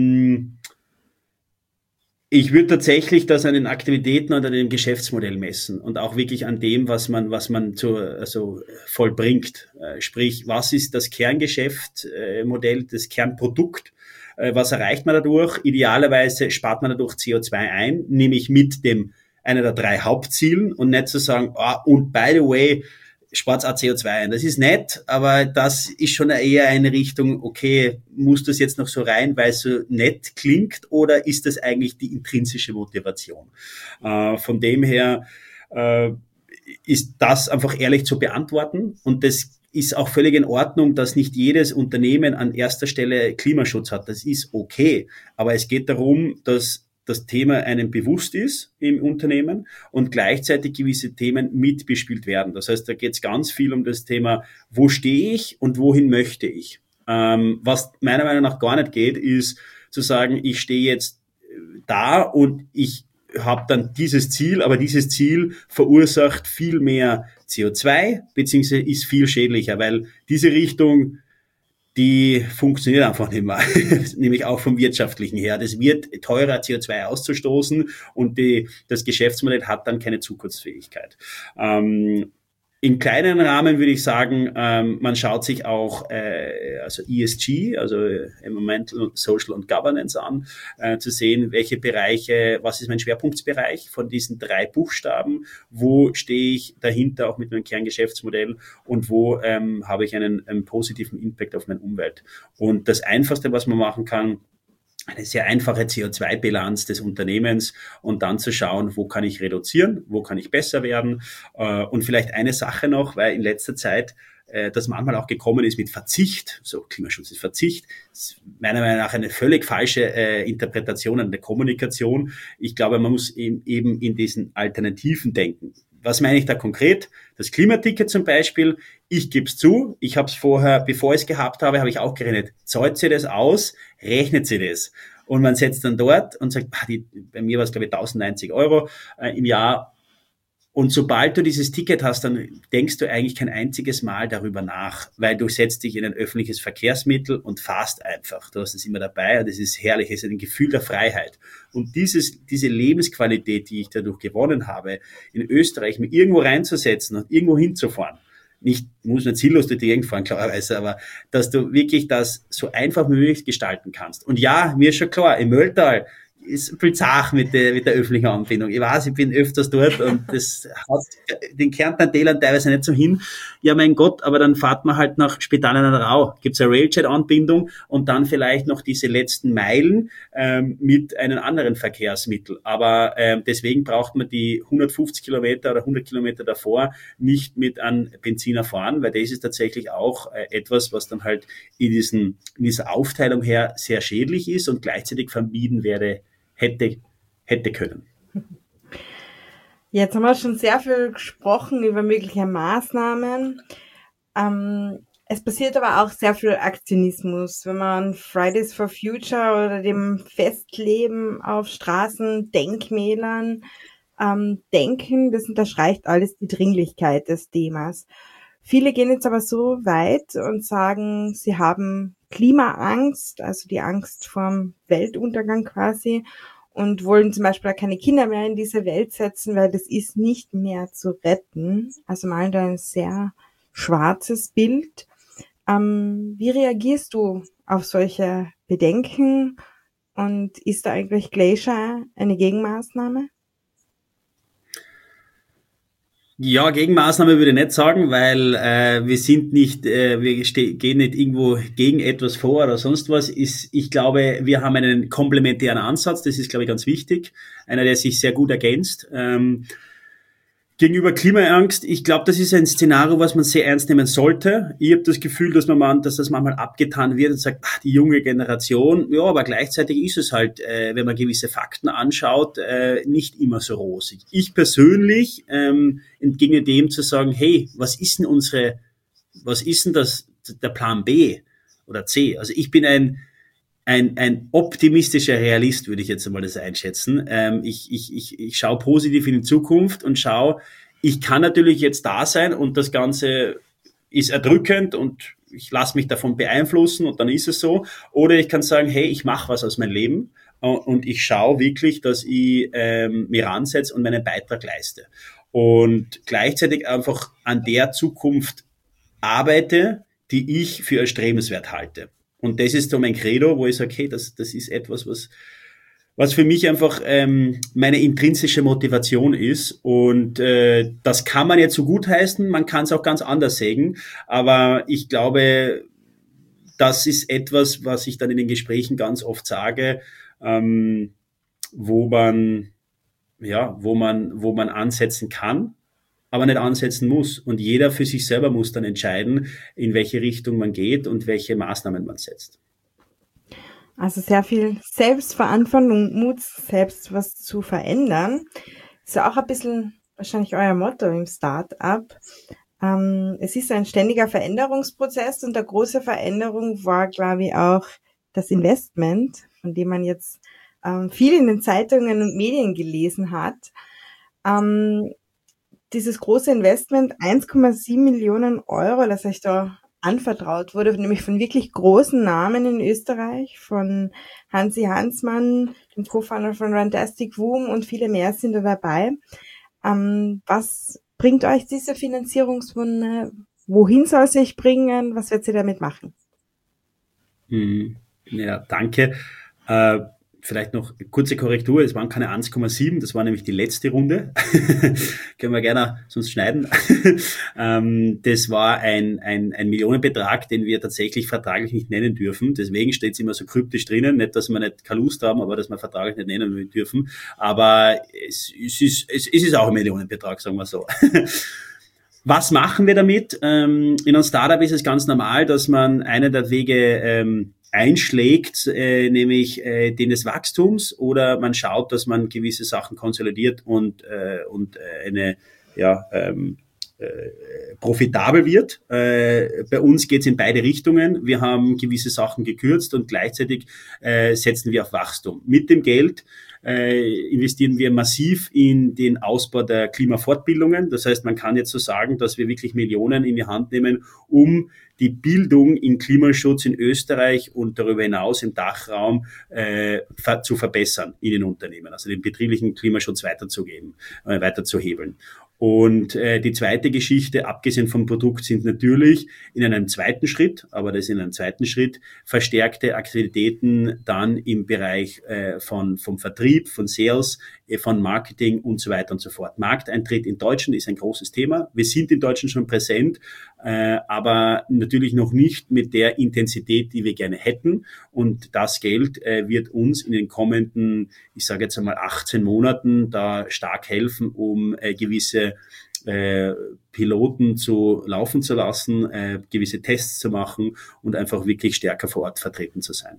[SPEAKER 3] Ich würde tatsächlich das an den Aktivitäten und an dem Geschäftsmodell messen und auch wirklich an dem, was man vollbringt. Sprich, was ist das Kerngeschäftsmodell, das Kernprodukt? Was erreicht man dadurch? Idealerweise spart man dadurch CO2 ein, nämlich mit einer der 3 Hauptzielen und nicht zu sagen, und by the way, spart auch CO2 ein. Das ist nett, aber das ist schon eher eine Richtung, okay, muss das jetzt noch so rein, weil es so nett klingt, oder ist das eigentlich die intrinsische Motivation? Von dem her ist das einfach ehrlich zu beantworten, und das ist auch völlig in Ordnung, dass nicht jedes Unternehmen an erster Stelle Klimaschutz hat. Das ist okay, aber es geht darum, dass das Thema einem bewusst ist im Unternehmen und gleichzeitig gewisse Themen mitbespielt werden. Das heißt, da geht es ganz viel um das Thema, wo stehe ich und wohin möchte ich. Was meiner Meinung nach gar nicht geht, ist zu sagen, ich stehe jetzt da und ich habe dann dieses Ziel, aber dieses Ziel verursacht viel mehr CO2, beziehungsweise ist viel schädlicher, weil diese Richtung, die funktioniert einfach nicht mehr, nämlich auch vom Wirtschaftlichen her. Das wird teurer, CO2 auszustoßen, und das Geschäftsmodell hat dann keine Zukunftsfähigkeit. Im kleinen Rahmen würde ich sagen, man schaut sich auch also ESG, also Environmental, Social und Governance an, zu sehen, welche Bereiche, was ist mein Schwerpunktbereich von diesen 3 Buchstaben, wo stehe ich dahinter auch mit meinem Kerngeschäftsmodell und wo habe ich einen positiven Impact auf meine Umwelt. Und das Einfachste, was man machen kann, eine sehr einfache CO2-Bilanz des Unternehmens, und dann zu schauen, wo kann ich reduzieren, wo kann ich besser werden. Und vielleicht eine Sache noch, weil in letzter Zeit das manchmal auch gekommen ist mit Verzicht, so Klimaschutz ist Verzicht, das ist meiner Meinung nach eine völlig falsche Interpretation an der Kommunikation. Ich glaube, man muss eben in diesen Alternativen denken. Was meine ich da konkret? Das Klimaticket zum Beispiel, ich gebe es zu, ich habe es vorher, bevor ich es gehabt habe, habe ich auch gerechnet, zahlt sie das aus, rechnet sie das. Und man setzt dann dort und sagt, bei mir war es glaube ich 1090 € im Jahr. Und sobald du dieses Ticket hast, dann denkst du eigentlich kein einziges Mal darüber nach, weil du setzt dich in ein öffentliches Verkehrsmittel und fahrst einfach. Du hast es immer dabei, und es ist herrlich, es ist ein Gefühl der Freiheit. Und diese Lebensqualität, die ich dadurch gewonnen habe, in Österreich mir irgendwo reinzusetzen und irgendwo hinzufahren, muss nicht ziellos durch die Gegend fahren, klarerweise, aber dass du wirklich das so einfach wie möglich gestalten kannst. Und ja, mir ist schon klar, im Mölltal ist viel zach mit der öffentlichen Anbindung. Ich weiß, ich bin öfters dort und das haut den Kärntner Tälern teilweise nicht so hin. Ja, mein Gott, aber dann fahrt man halt nach Spital an der Rau. Gibt's eine Railjet-Anbindung und dann vielleicht noch diese letzten Meilen mit einem anderen Verkehrsmittel. Aber deswegen braucht man die 150 Kilometer oder 100 Kilometer davor nicht mit einem Benziner fahren, weil das ist tatsächlich auch etwas, was dann halt in dieser Aufteilung her sehr schädlich ist und gleichzeitig vermieden hätte können.
[SPEAKER 1] Jetzt haben wir schon sehr viel gesprochen über mögliche Maßnahmen. Es passiert aber auch sehr viel Aktionismus. Wenn man an Fridays for Future oder dem Festleben auf Straßen, Denkmälern denken, das unterstreicht alles die Dringlichkeit des Themas. Viele gehen jetzt aber so weit und sagen, sie haben Klimaangst, also die Angst vorm Weltuntergang quasi, und wollen zum Beispiel auch keine Kinder mehr in diese Welt setzen, weil das ist nicht mehr zu retten. Also malen da ein sehr schwarzes Bild. Wie reagierst du auf solche Bedenken, und ist da eigentlich Glacier eine Gegenmaßnahme?
[SPEAKER 3] Ja, Gegenmaßnahme würde ich nicht sagen, weil wir sind nicht, gehen nicht irgendwo gegen etwas vor oder sonst was. Ich glaube, wir haben einen komplementären Ansatz, das ist, glaube ich, ganz wichtig, einer, der sich sehr gut ergänzt. Gegenüber Klimaangst, ich glaube, das ist ein Szenario, was man sehr ernst nehmen sollte. Ich habe das Gefühl, dass das manchmal abgetan wird und sagt, die junge Generation, ja, aber gleichzeitig ist es halt, wenn man gewisse Fakten anschaut, nicht immer so rosig. Ich persönlich entgegne dem zu sagen, hey, was ist denn der Plan B oder C? Also ich bin ein optimistischer Realist, würde ich jetzt einmal das einschätzen. Ich schaue positiv in die Zukunft und schaue, ich kann natürlich jetzt da sein und das Ganze ist erdrückend und ich lasse mich davon beeinflussen und dann ist es so. Oder ich kann sagen, hey, ich mache was aus meinem Leben und ich schaue wirklich, dass ich mir ransetze und meinen Beitrag leiste. Und gleichzeitig einfach an der Zukunft arbeite, die ich für erstrebenswert halte. Und das ist so mein Credo, wo ich sage, hey, das ist etwas, was für mich einfach meine intrinsische Motivation ist. Und das kann man jetzt so gutheißen, man kann es auch ganz anders sägen. Aber ich glaube, das ist etwas, was ich dann in den Gesprächen ganz oft sage, wo man ansetzen kann, aber nicht ansetzen muss. Und jeder für sich selber muss dann entscheiden, in welche Richtung man geht und welche Maßnahmen man setzt.
[SPEAKER 1] Also sehr viel Selbstverantwortung und Mut, selbst was zu verändern. Ist ja auch ein bisschen wahrscheinlich euer Motto im Start-up. Es ist ein ständiger Veränderungsprozess und eine große Veränderung war, glaube ich, auch das Investment, von dem man jetzt viel in den Zeitungen und Medien gelesen hat. Dieses große Investment, 1,7 Millionen Euro, das euch da anvertraut wurde, nämlich von wirklich großen Namen in Österreich, von Hansi Hansmann, dem Co-Founder von Runtastic Woom und viele mehr sind da dabei. Was bringt euch diese Finanzierungsrunde? Wohin soll sie euch bringen? Was wird sie damit machen?
[SPEAKER 3] Ja, danke. Vielleicht noch kurze Korrektur, es waren keine 1,7, das war nämlich die letzte Runde. Können wir gerne sonst schneiden. Das war ein Millionenbetrag, den wir tatsächlich vertraglich nicht nennen dürfen. Deswegen steht es immer so kryptisch drinnen. Nicht, dass wir nicht keine Lust haben, aber dass wir vertraglich nicht nennen dürfen. Aber es ist auch ein Millionenbetrag, sagen wir so. Was machen wir damit? In einem Startup ist es ganz normal, dass man einen der Wege einschlägt, nämlich den des Wachstums, oder man schaut, dass man gewisse Sachen konsolidiert und profitabel wird. Bei uns geht es in beide Richtungen. Wir haben gewisse Sachen gekürzt und gleichzeitig setzen wir auf Wachstum. Mit dem Geld investieren wir massiv in den Ausbau der Klimafortbildungen. Das heißt, man kann jetzt so sagen, dass wir wirklich Millionen in die Hand nehmen, um die Bildung in Klimaschutz in Österreich und darüber hinaus im Dachraum zu verbessern in den Unternehmen, also den betrieblichen Klimaschutz weiterzuhebeln. Und die zweite Geschichte, abgesehen vom Produkt, sind natürlich in einem zweiten Schritt, verstärkte Aktivitäten dann im Bereich vom Vertrieb, von Sales, von Marketing und so weiter und so fort. Markteintritt in Deutschland ist ein großes Thema. Wir sind in Deutschland schon präsent, aber natürlich noch nicht mit der Intensität, die wir gerne hätten. Und das Geld wird uns in den kommenden, ich sage jetzt einmal 18 Monaten, da stark helfen, um gewisse Piloten zu laufen zu lassen, gewisse Tests zu machen und einfach wirklich stärker vor Ort vertreten zu sein.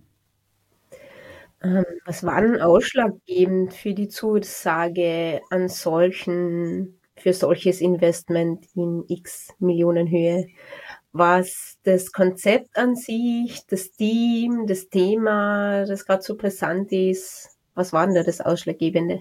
[SPEAKER 4] Was war denn ausschlaggebend für die Zusage für solches Investment in X Millionen Höhe? War es das Konzept an sich, das Team, das Thema, das gerade so brisant ist? Was war denn da das Ausschlaggebende?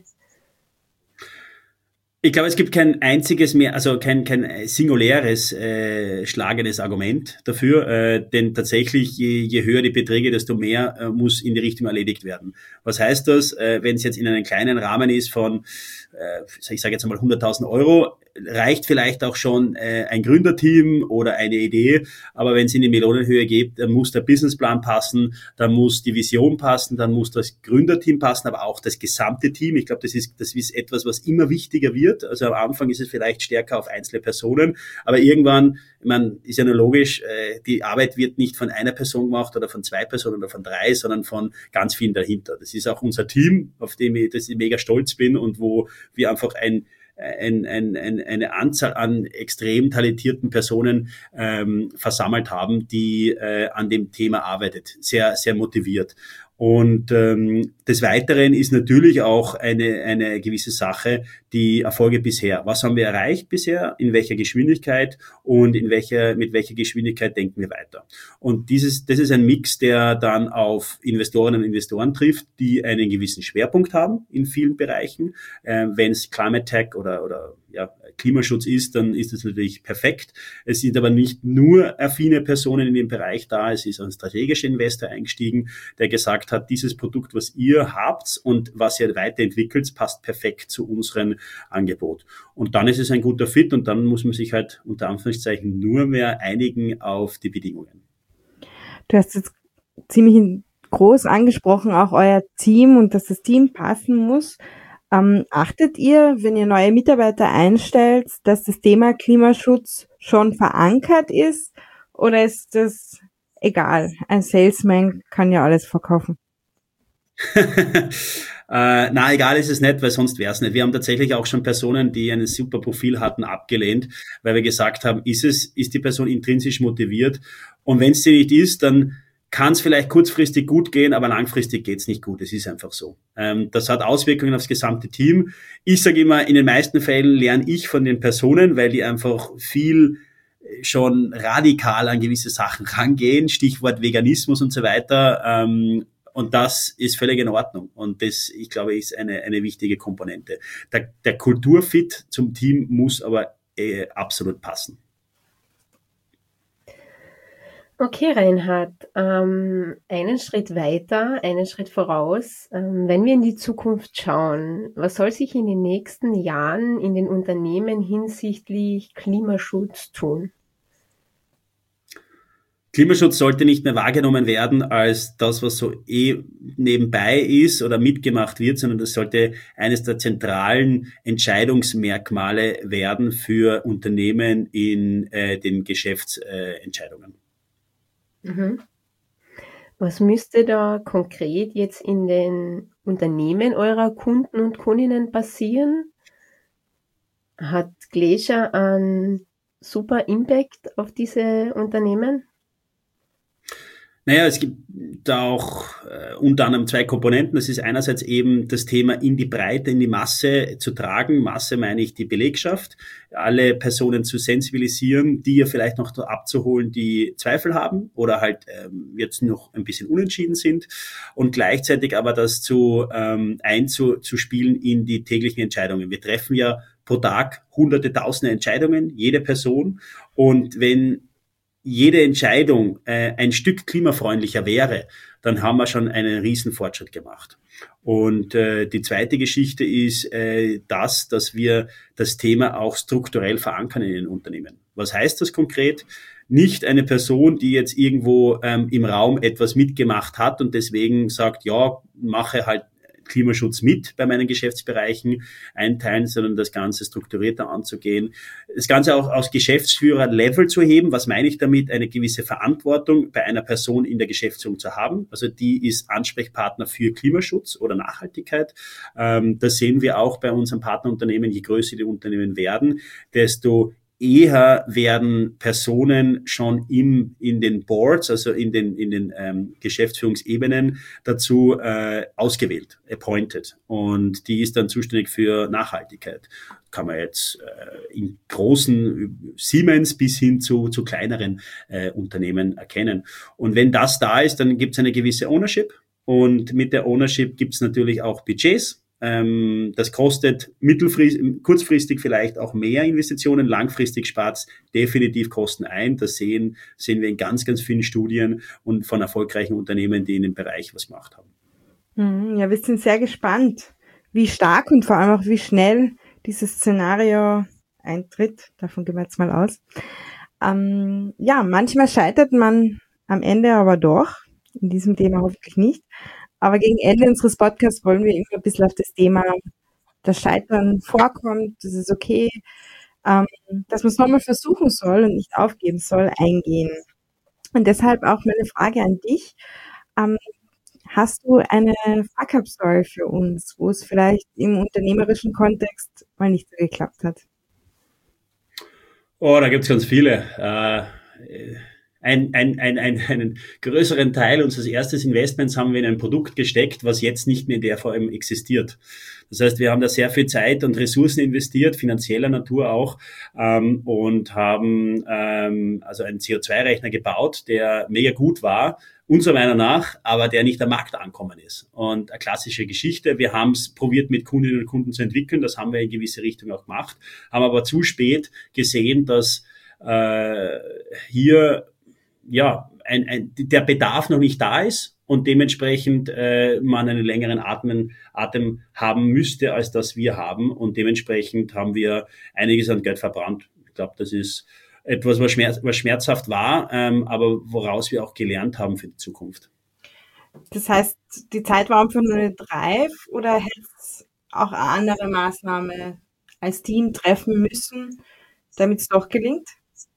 [SPEAKER 3] Ich glaube, es gibt kein einziges mehr, also kein singuläres schlagendes Argument dafür, denn tatsächlich je höher die Beträge, desto mehr muss in die Richtung erledigt werden. Was heißt das? Wenn es jetzt in einem kleinen Rahmen ist von, ich sage jetzt einmal 100.000 Euro, reicht vielleicht auch schon ein Gründerteam oder eine Idee, aber wenn es in die Millionenhöhe geht, dann muss der Businessplan passen, dann muss die Vision passen, dann muss das Gründerteam passen, aber auch das gesamte Team. Ich glaube, das ist etwas, was immer wichtiger wird. Also am Anfang ist es vielleicht stärker auf einzelne Personen, aber irgendwann, ist ja nur logisch, die Arbeit wird nicht von einer Person gemacht oder von 2 Personen oder von 3, sondern von ganz vielen dahinter. Das ist auch unser Team, auf dem ich mega stolz bin und wo wir einfach ein eine Anzahl an extrem talentierten Personen versammelt haben, die an dem Thema arbeitet. Sehr, sehr motiviert. Und des Weiteren ist natürlich auch eine gewisse Sache die Erfolge bisher. Was haben wir erreicht bisher? In welcher Geschwindigkeit und mit welcher Geschwindigkeit denken wir weiter? Und das ist ein Mix, der dann auf Investorinnen und Investoren trifft, die einen gewissen Schwerpunkt haben in vielen Bereichen. Wenn es Climate Tech oder Klimaschutz ist, dann ist das natürlich perfekt. Es sind aber nicht nur affine Personen in dem Bereich da. Es ist ein strategischer Investor eingestiegen, der gesagt hat, dieses Produkt, was ihr habt und was ihr weiterentwickelt, passt perfekt zu unserem Angebot. Und dann ist es ein guter Fit und dann muss man sich halt unter Anführungszeichen nur mehr einigen auf die Bedingungen.
[SPEAKER 1] Du hast jetzt ziemlich groß angesprochen, auch euer Team und dass das Team passen muss. Achtet ihr, wenn ihr neue Mitarbeiter einstellt, dass das Thema Klimaschutz schon verankert ist oder ist das egal? Ein Salesman kann ja alles verkaufen.
[SPEAKER 3] Na, egal ist es nicht, weil sonst wäre es nicht. Wir haben tatsächlich auch schon Personen, die ein super Profil hatten, abgelehnt, weil wir gesagt haben, ist die Person intrinsisch motiviert? Und wenn es sie nicht ist, dann kann es vielleicht kurzfristig gut gehen, aber langfristig geht es nicht gut. Es ist einfach so. Das hat Auswirkungen aufs gesamte Team. Ich sage immer, in den meisten Fällen lerne ich von den Personen, weil die einfach viel schon radikal an gewisse Sachen rangehen, Stichwort Veganismus und so weiter. Und das ist völlig in Ordnung. Und das, ich glaube, ist eine wichtige Komponente. Der Kulturfit zum Team muss aber absolut passen.
[SPEAKER 4] Okay, Reinhard, einen Schritt weiter, einen Schritt voraus. Wenn wir in die Zukunft schauen, was soll sich in den nächsten Jahren in den Unternehmen hinsichtlich Klimaschutz tun?
[SPEAKER 3] Klimaschutz sollte nicht mehr wahrgenommen werden als das, was so nebenbei ist oder mitgemacht wird, sondern das sollte eines der zentralen Entscheidungsmerkmale werden für Unternehmen in den Geschäftsentscheidungen.
[SPEAKER 4] Mhm. Was müsste da konkret jetzt in den Unternehmen eurer Kunden und Kundinnen passieren? Hat Glacier einen super Impact auf diese Unternehmen?
[SPEAKER 3] Naja, es gibt da auch unter anderem zwei Komponenten. Das ist einerseits eben das Thema in die Breite, in die Masse zu tragen. Masse meine ich die Belegschaft, alle Personen zu sensibilisieren, die ja vielleicht noch abzuholen, die Zweifel haben oder halt jetzt noch ein bisschen unentschieden sind und gleichzeitig aber das einzuspielen in die täglichen Entscheidungen. Wir treffen ja pro Tag hunderte, tausende Entscheidungen, jede Person, und wenn jede Entscheidung ein Stück klimafreundlicher wäre, dann haben wir schon einen riesen Fortschritt gemacht. Und die zweite Geschichte ist dass wir das Thema auch strukturell verankern in den Unternehmen. Was heißt das konkret? Nicht eine Person, die jetzt irgendwo im Raum etwas mitgemacht hat und deswegen sagt, ja, mache halt Klimaschutz mit bei meinen Geschäftsbereichen einteilen, sondern das Ganze strukturierter anzugehen. Das Ganze auch aus Geschäftsführer-Level zu heben. Was meine ich damit? Eine gewisse Verantwortung bei einer Person in der Geschäftsführung zu haben. Also die ist Ansprechpartner für Klimaschutz oder Nachhaltigkeit. Das sehen wir auch bei unseren Partnerunternehmen. Je größer die Unternehmen werden, desto eher werden Personen schon in den Boards, also in den Geschäftsführungsebenen dazu ausgewählt, appointed. Und die ist dann zuständig für Nachhaltigkeit. Kann man jetzt in großen Siemens bis hin zu kleineren Unternehmen erkennen. Und wenn das da ist, dann gibt es eine gewisse Ownership. Und mit der Ownership gibt es natürlich auch Budgets. Das kostet kurzfristig vielleicht auch mehr Investitionen, langfristig spart es definitiv Kosten ein. Das sehen wir in ganz, ganz vielen Studien und von erfolgreichen Unternehmen, die in dem Bereich was gemacht haben.
[SPEAKER 1] Ja, wir sind sehr gespannt, wie stark und vor allem auch wie schnell dieses Szenario eintritt. Davon gehen wir jetzt mal aus. Ja, manchmal scheitert man am Ende aber doch. In diesem Thema hoffentlich nicht. Aber gegen Ende unseres Podcasts wollen wir immer ein bisschen auf das Thema, das Scheitern vorkommt, das ist okay, dass man es nochmal versuchen soll und nicht aufgeben soll, eingehen. Und deshalb auch meine Frage an dich. Hast du eine Fuck-up-Story für uns, wo es vielleicht im unternehmerischen Kontext mal nicht so geklappt hat?
[SPEAKER 3] Oh, da gibt's ganz viele. Einen größeren Teil unseres ersten Investments haben wir in ein Produkt gesteckt, was jetzt nicht mehr in der Form existiert. Das heißt, wir haben da sehr viel Zeit und Ressourcen investiert, finanzieller Natur auch, und haben also einen CO2-Rechner gebaut, der mega gut war, unserer Meinung nach, aber der nicht am Markt angekommen ist. Und eine klassische Geschichte, wir haben es probiert mit Kundinnen und Kunden zu entwickeln, das haben wir in gewisse Richtung auch gemacht, haben aber zu spät gesehen, dass hier ja der Bedarf noch nicht da ist und dementsprechend man einen längeren Atem haben müsste, als das wir haben. Und dementsprechend haben wir einiges an Geld verbrannt. Ich glaube, das ist etwas, was schmerzhaft war, aber woraus wir auch gelernt haben für die Zukunft.
[SPEAKER 1] Das heißt, die Zeit war einfach nur nicht reif oder hätte es auch eine andere Maßnahme als Team treffen müssen, damit es doch gelingt?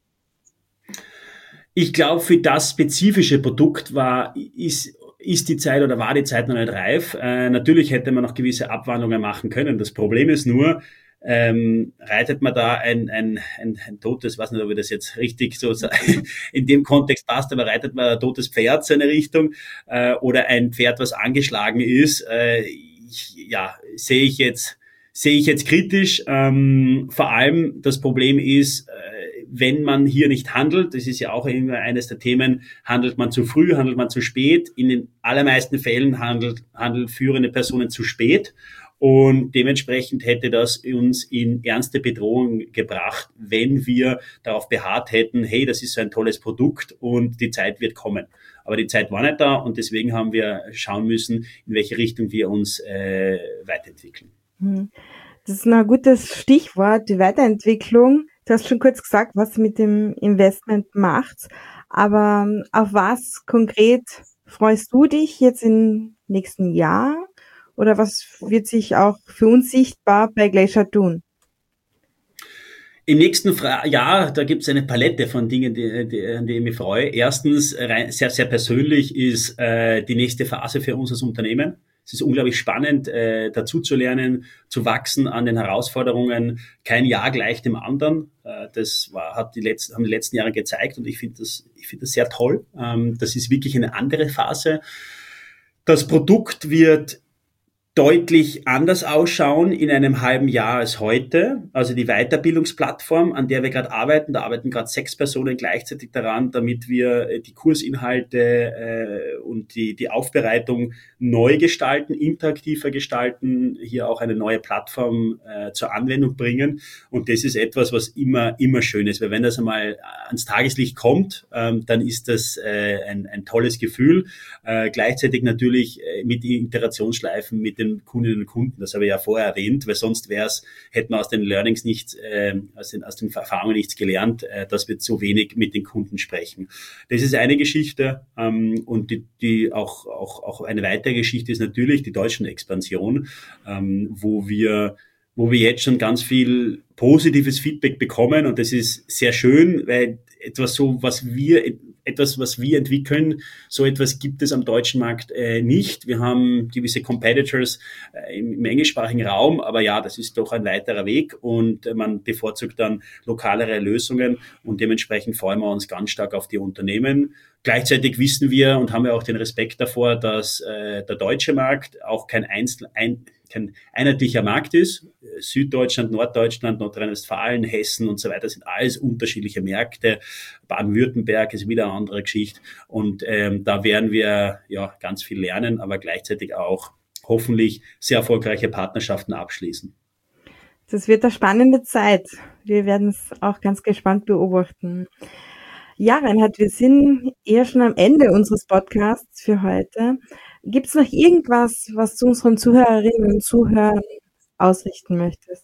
[SPEAKER 3] Ich glaube, für das spezifische Produkt ist die Zeit oder war die Zeit noch nicht reif. Natürlich hätte man noch gewisse Abwandlungen machen können. Das Problem ist nur, reitet man da ein totes, weiß nicht, ob ich das jetzt richtig so in dem Kontext passt, aber reitet man ein totes Pferd so in eine Richtung oder ein Pferd, was angeschlagen ist, sehe ich jetzt kritisch. Vor allem das Problem ist, wenn man hier nicht handelt, das ist ja auch immer eines der Themen, handelt man zu früh, handelt man zu spät. In den allermeisten Fällen handeln führende Personen zu spät. Und dementsprechend hätte das uns in ernste Bedrohung gebracht, wenn wir darauf beharrt hätten, hey, das ist so ein tolles Produkt und die Zeit wird kommen. Aber die Zeit war nicht da und deswegen haben wir schauen müssen, in welche Richtung wir uns weiterentwickeln.
[SPEAKER 1] Das ist noch ein gutes Stichwort, die Weiterentwicklung. Du hast schon kurz gesagt, was ihr mit dem Investment macht, aber auf was konkret freust du dich jetzt im nächsten Jahr? Oder was wird sich auch für uns sichtbar bei Glacier tun?
[SPEAKER 3] Im nächsten Jahr, da gibt es eine Palette von Dingen, an die ich mich freue. Erstens, sehr, sehr persönlich, ist die nächste Phase für uns als Unternehmen. Es ist unglaublich spannend, dazu zu lernen, zu wachsen an den Herausforderungen. Kein Jahr gleich dem anderen. Das haben die letzten Jahre gezeigt und ich finde das sehr toll. Das ist wirklich eine andere Phase. Das Produkt wird deutlich anders ausschauen in einem halben Jahr als heute. Also die Weiterbildungsplattform, an der wir gerade arbeiten, da arbeiten gerade 6 Personen gleichzeitig daran, damit wir die Kursinhalte und die Aufbereitung neu gestalten, interaktiver gestalten, hier auch eine neue Plattform zur Anwendung bringen. Und das ist etwas, was immer schön ist, weil wenn das einmal ans Tageslicht kommt, dann ist das ein tolles Gefühl. Gleichzeitig natürlich mit Iterationsschleifen, mit den Kundinnen und Kunden, das habe ich ja vorher erwähnt, weil sonst hätten wir aus den Learnings nichts, aus den Erfahrungen nichts gelernt, dass wir zu wenig mit den Kunden sprechen. Das ist eine Geschichte, und die auch eine weitere Geschichte ist natürlich die Deutschland-Expansion, wo wir jetzt schon ganz viel positives Feedback bekommen und das ist sehr schön, weil etwas, was wir entwickeln, so etwas gibt es am deutschen Markt nicht. Wir haben gewisse Competitors im englischsprachigen Raum, aber ja, das ist doch ein weiterer Weg und man bevorzugt dann lokalere Lösungen und dementsprechend freuen wir uns ganz stark auf die Unternehmen. Gleichzeitig wissen wir und haben wir auch den Respekt davor, dass der deutsche Markt auch kein einheitlicher Markt ist. Süddeutschland, Norddeutschland, Nordrhein-Westfalen, Hessen und so weiter sind alles unterschiedliche Märkte. Baden-Württemberg ist wieder eine andere Geschichte. Und da werden wir ja ganz viel lernen, aber gleichzeitig auch hoffentlich sehr erfolgreiche Partnerschaften abschließen.
[SPEAKER 1] Das wird eine spannende Zeit. Wir werden es auch ganz gespannt beobachten. Ja, Reinhard, wir sind eher schon am Ende unseres Podcasts für heute. Gibt es noch irgendwas, was du unseren Zuhörerinnen und Zuhörern ausrichten möchtest?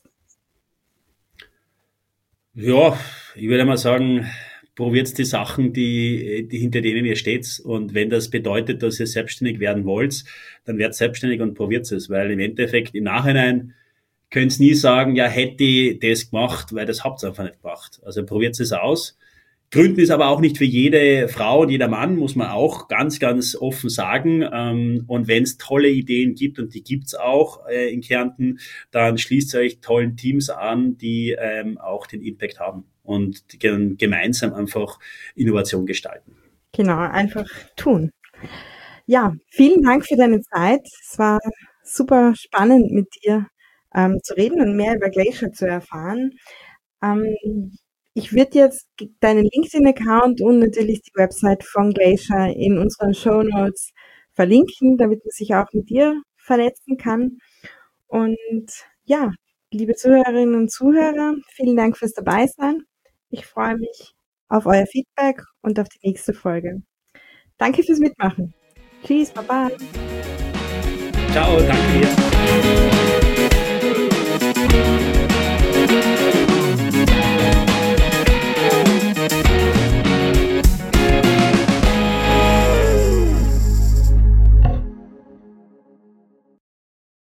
[SPEAKER 3] Ja, ich würde mal sagen, probiert die Sachen, die hinter denen ihr steht. Und wenn das bedeutet, dass ihr selbstständig werden wollt, dann werdet selbstständig und probiert es. Weil im Endeffekt, im Nachhinein, könnt ihr nie sagen, ja, hätte ich das gemacht, weil das habt ihr einfach nicht gemacht. Also probiert es aus. Gründen ist aber auch nicht für jede Frau und jeder Mann, muss man auch ganz, ganz offen sagen. Und wenn es tolle Ideen gibt, und die gibt's auch in Kärnten, dann schließt euch tollen Teams an, die auch den Impact haben und die gemeinsam einfach Innovation gestalten.
[SPEAKER 1] Genau, einfach tun. Ja, vielen Dank für deine Zeit. Es war super spannend mit dir zu reden und mehr über Glacier zu erfahren. Ich würde jetzt deinen LinkedIn-Account und natürlich die Website von Glacier in unseren Shownotes verlinken, damit man sich auch mit dir vernetzen kann. Und ja, liebe Zuhörerinnen und Zuhörer, vielen Dank fürs Dabeisein. Ich freue mich auf euer Feedback und auf die nächste Folge. Danke fürs Mitmachen. Tschüss, baba.
[SPEAKER 3] Ciao, danke dir.